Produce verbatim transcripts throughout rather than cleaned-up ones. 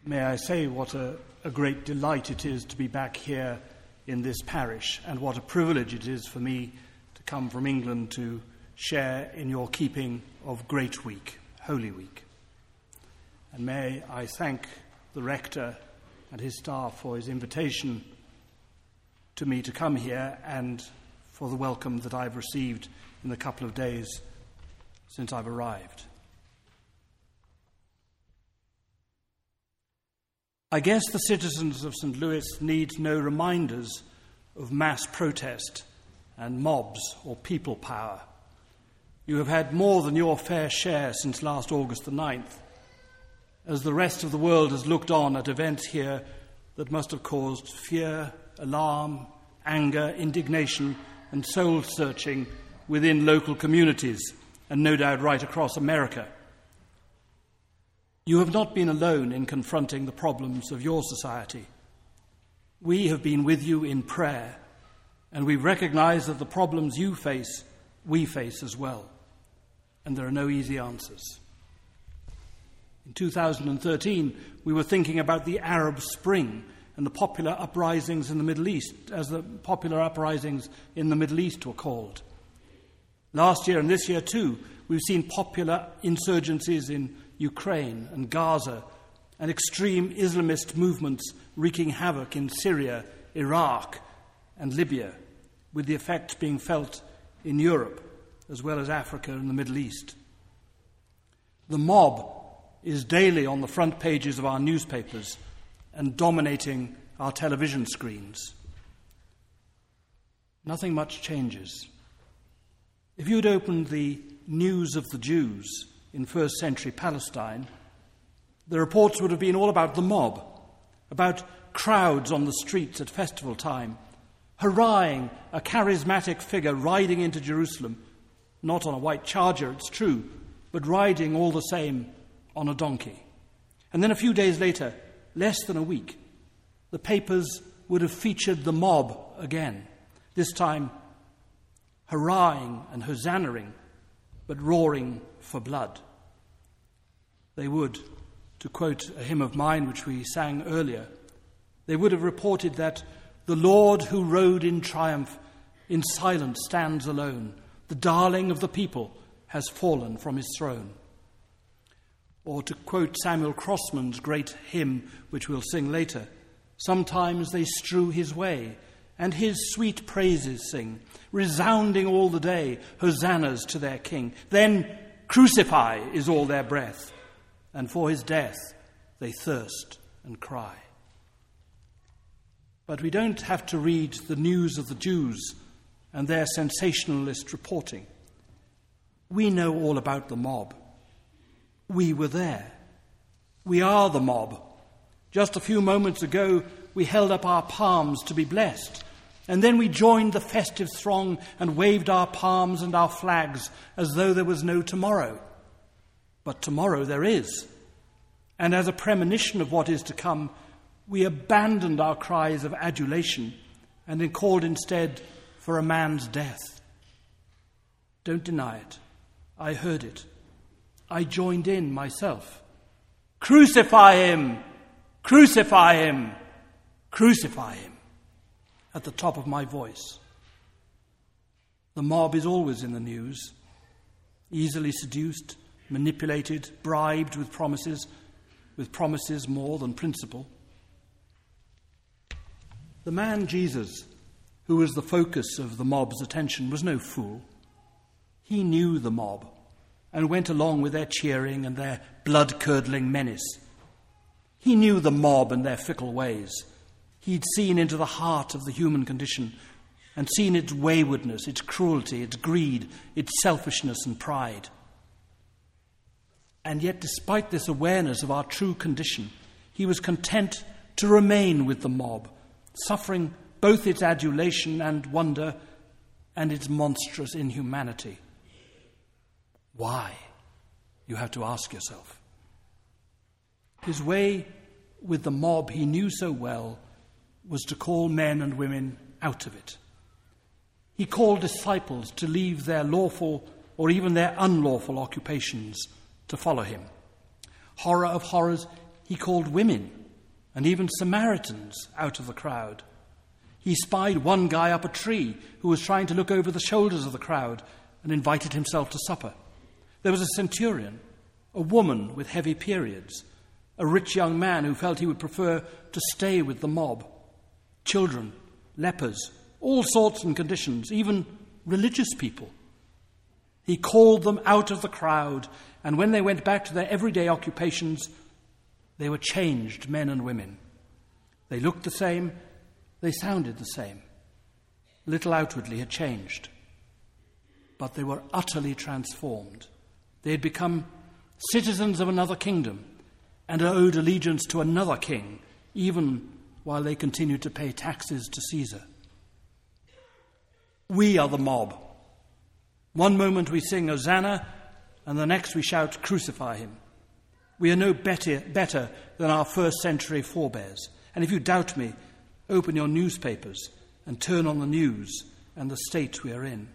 May I say what a, a great delight it is to be back here in this parish, and what a privilege it is for me to come from England to share in your keeping of Great Week, Holy Week. And may I thank the rector and his staff for his invitation to me to come here, and for the welcome that I've received in the couple of days since I've arrived. I guess the citizens of Saint Louis need no reminders of mass protest and mobs or people power. You have had more than your fair share since last August the ninth, as the rest of the world has looked on at events here that must have caused fear, alarm, anger, indignation, and soul-searching within local communities, and no doubt right across America. You have not been alone in confronting the problems of your society. We have been with you in prayer, and we recognize that the problems you face, we face as well, and there are no easy answers. In two thousand thirteen, we were thinking about the Arab Spring and the popular uprisings in the Middle East, as the popular uprisings in the Middle East were called. Last year and this year too, we've seen popular insurgencies in Ukraine and Gaza, and extreme Islamist movements wreaking havoc in Syria, Iraq, and Libya, with the effects being felt in Europe as well as Africa and the Middle East. The mob is daily on the front pages of our newspapers and dominating our television screens. Nothing much changes. If you'd opened the News of the Jews in first century Palestine, the reports would have been all about the mob, about crowds on the streets at festival time, hurrahing a charismatic figure riding into Jerusalem, not on a white charger, it's true, but riding all the same on a donkey. And then a few days later, less than a week, the papers would have featured the mob again, this time hurrahing and hosannaing, but roaring for blood. They would, to quote a hymn of mine which we sang earlier, they would have reported that the Lord who rode in triumph in silence stands alone. The darling of the people has fallen from his throne. Or to quote Samuel Crossman's great hymn, which we'll sing later, sometimes they strew his way, and his sweet praises sing, resounding all the day, hosannas to their King. Then crucify is all their breath, and for his death they thirst and cry. But we don't have to read the News of the Jews and their sensationalist reporting. We know all about the mob. We were there. We are the mob. Just a few moments ago, we held up our palms to be blessed, and then we joined the festive throng and waved our palms and our flags as though there was no tomorrow. But tomorrow there is. And as a premonition of what is to come, we abandoned our cries of adulation and called instead for a man's death. Don't deny it. I heard it. I joined in myself. Crucify him! Crucify him! Crucify him! At the top of my voice. The mob is always in the news, easily seduced, manipulated, bribed with promises, with promises more than principle. The man Jesus, who was the focus of the mob's attention, was no fool. He knew the mob and went along with their cheering and their blood-curdling menace. He knew the mob and their fickle ways. He'd seen into the heart of the human condition and seen its waywardness, its cruelty, its greed, its selfishness and pride. And yet, despite this awareness of our true condition, he was content to remain with the mob, suffering both its adulation and wonder and its monstrous inhumanity. Why? You have to ask yourself. His way with the mob he knew so well was to call men and women out of it. He called disciples to leave their lawful or even their unlawful occupations to follow him. Horror of horrors, he called women and even Samaritans out of the crowd. He spied one guy up a tree who was trying to look over the shoulders of the crowd and invited himself to supper. There was a centurion, a woman with heavy periods, a rich young man who felt he would prefer to stay with the mob, children, lepers, all sorts and conditions, even religious people. He called them out of the crowd, and when they went back to their everyday occupations, they were changed men and women. They looked the same, they sounded the same. Little outwardly had changed, but they were utterly transformed. They had become citizens of another kingdom and owed allegiance to another king, even while they continued to pay taxes to Caesar. We are the mob. One moment we sing Hosanna, and the next we shout, crucify him. We are no better, better than our first century forebears. And if you doubt me, open your newspapers and turn on the news and the state we are in.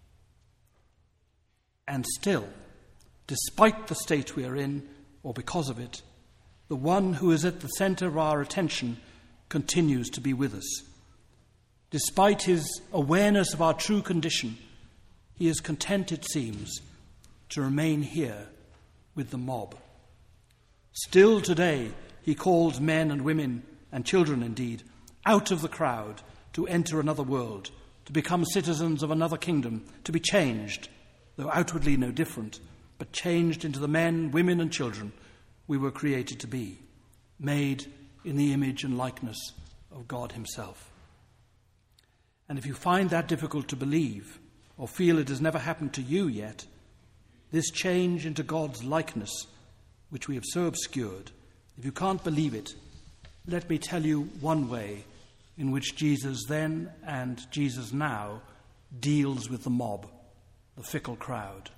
And still, despite the state we are in, or because of it, the one who is at the center of our attention continues to be with us. Despite his awareness of our true condition, he is content, it seems, to remain here with the mob. Still today, he calls men and women, and children indeed, out of the crowd to enter another world, to become citizens of another kingdom, to be changed, though outwardly no different, but changed into the men, women, and children we were created to be, made in the image and likeness of God himself. And if you find that difficult to believe, or feel it has never happened to you yet, this change into God's likeness, which we have so obscured, if you can't believe it, let me tell you one way in which Jesus then and Jesus now deals with the mob, the fickle crowd.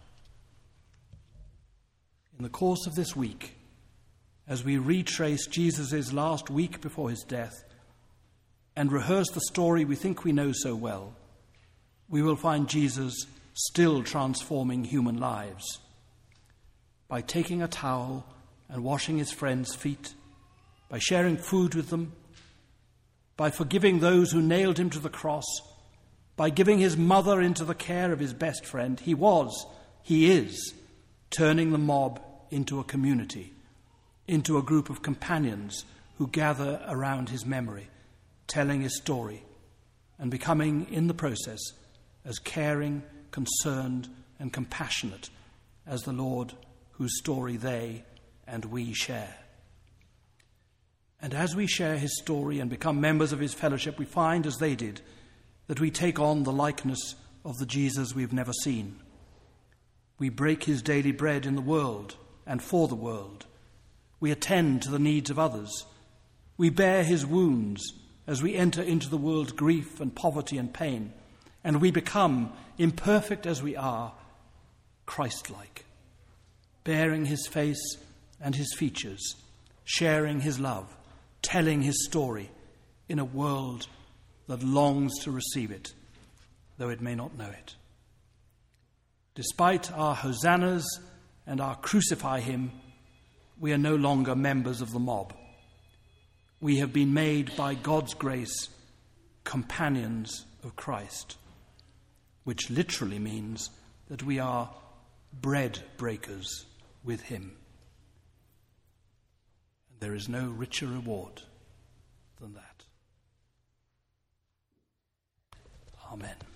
In the course of this week, as we retrace Jesus' last week before his death and rehearse the story we think we know so well, we will find Jesus still transforming human lives. By taking a towel and washing his friends' feet, by sharing food with them, by forgiving those who nailed him to the cross, by giving his mother into the care of his best friend, he was, he is, turning the mob into a community, into a group of companions who gather around his memory, telling his story, and becoming, in the process, as caring, concerned, and compassionate as the Lord whose story they and we share. And as we share his story and become members of his fellowship, we find, as they did, that we take on the likeness of the Jesus we've never seen. We break his daily bread in the world and for the world. We attend to the needs of others. We bear his wounds as we enter into the world's grief and poverty and pain. And we become, imperfect as we are, Christ-like, bearing his face and his features, sharing his love, telling his story in a world that longs to receive it, though it may not know it. Despite our hosannas and our crucify him, we are no longer members of the mob. We have been made by God's grace companions of Christ, which literally means that we are bread breakers with him. And there is no richer reward than that. Amen.